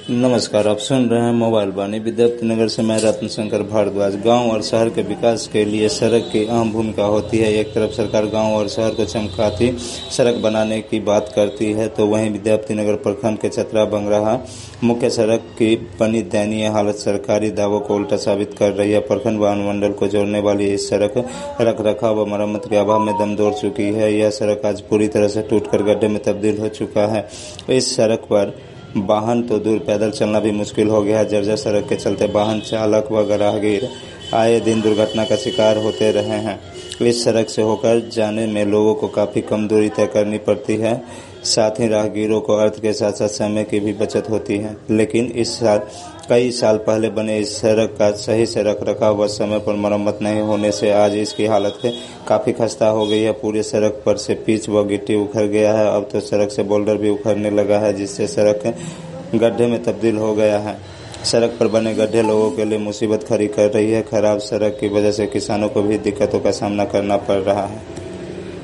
नमस्कार, आप सुन रहे हैं मोबाइल वाणी। विद्यार्थीनगर से मैं रत्न शंकर भारद्वाज। गांव और शहर के विकास के लिए सड़क की अहम भूमिका होती है। एक तरफ सरकार गांव और शहर को चमकाती सड़क बनाने की बात करती है, तो वहीं विद्यार्थीनगर प्रखंड के चतरा बंगराहा मुख्य सड़क की बनी दयनीय हालत सरकारी दावों को उल्टा साबित कर रही है। प्रखंड व अनुमंडल को जोड़ने वाली इस सड़क रखरखाव व मरम्मत के अभाव में दम तोड़ चुकी है। यह सड़क आज पूरी तरह से टूटकर गड्ढे में तब्दील हो चुका है। इस सड़क पर वाहन तो दूर, पैदल चलना भी मुश्किल हो गया है। जर्जर सड़क के चलते वाहन चालक व राहगीर आए दिन दुर्घटना का शिकार होते रहे हैं। इस सड़क से होकर जाने में लोगों को काफ़ी कम दूरी तय करनी पड़ती है। साथ ही राहगीरों को अर्थ के साथ साथ समय की भी बचत होती है। लेकिन कई साल पहले बने इस सड़क का सही से रखरखाव व समय पर मरम्मत नहीं होने से आज इसकी हालत काफ़ी खस्ता हो गई है। पूरे सड़क पर से पिच व गिट्टी उखड़ गया है। अब तो सड़क से बोल्डर भी उखड़ने लगा है, जिससे सड़क गड्ढे में तब्दील हो गया है। सड़क पर बने गड्ढे लोगों के लिए मुसीबत खड़ी कर रही है। खराब सड़क की वजह से किसानों को भी दिक्कतों का सामना करना पड़ रहा है।